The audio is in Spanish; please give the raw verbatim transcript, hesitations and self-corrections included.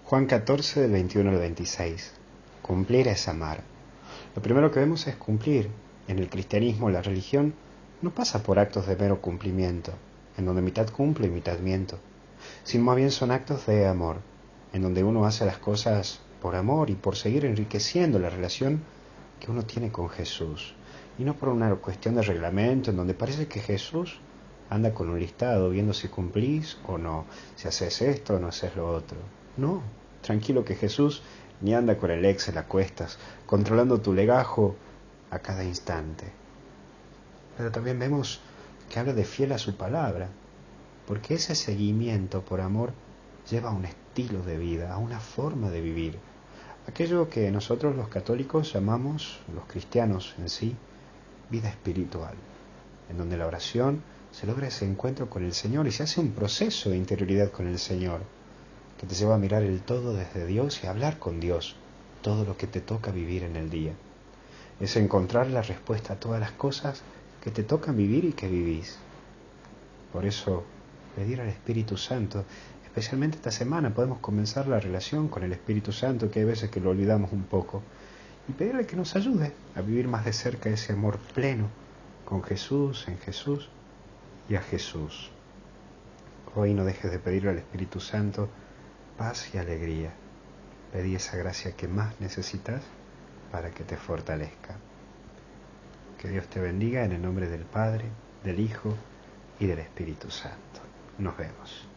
Juan catorce, del veintiuno al veintiséis. Cumplir es amar. Lo primero que vemos es cumplir. En el cristianismo, la religión no pasa por actos de mero cumplimiento, en donde mitad cumple y mitad miento, sino más bien son actos de amor, en donde uno hace las cosas por amor y por seguir enriqueciendo la relación que uno tiene con Jesús, y no por una cuestión de reglamento, en donde parece que Jesús anda con un listado viendo si cumplís o no, si haces esto o no haces lo otro. No, tranquilo que Jesús ni anda con el Excel a cuestas, controlando tu legajo a cada instante. Pero también vemos que habla de fiel a su palabra, porque ese seguimiento por amor lleva a un estilo de vida, a una forma de vivir. Aquello que nosotros los católicos llamamos, los cristianos en sí, vida espiritual, en donde la oración se logra ese encuentro con el Señor y se hace un proceso de interioridad con el Señor, que te lleva a mirar el todo desde Dios y a hablar con Dios todo lo que te toca vivir en el día. Es encontrar la respuesta a todas las cosas que te tocan vivir y que vivís. Por eso, pedir al Espíritu Santo, especialmente esta semana, podemos comenzar la relación con el Espíritu Santo, que hay veces que lo olvidamos un poco, y pedirle que nos ayude a vivir más de cerca ese amor pleno con Jesús, en Jesús y a Jesús. Hoy no dejes de pedirle al Espíritu Santo paz y alegría. Pedí esa gracia que más necesitas para que te fortalezca. Que Dios te bendiga en el nombre del Padre, del Hijo y del Espíritu Santo. Nos vemos.